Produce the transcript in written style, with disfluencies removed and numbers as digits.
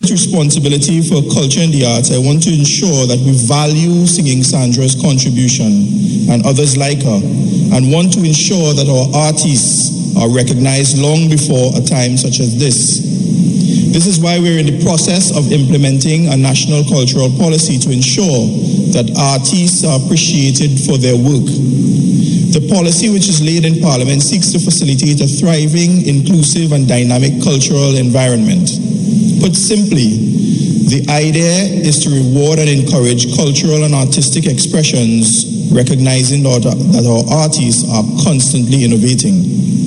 responsibility for culture and the arts, I want to ensure that we value Singing Sandra's contribution and others like her, and want to ensure that our artists are recognized long before a time such as this. This is why we're in the process of implementing a national cultural policy to ensure that artists are appreciated for their work. The policy, which is laid in Parliament, seeks to facilitate a thriving, inclusive, and dynamic cultural environment. Put simply, the idea is to reward and encourage cultural and artistic expressions, recognizing that our artists are constantly innovating.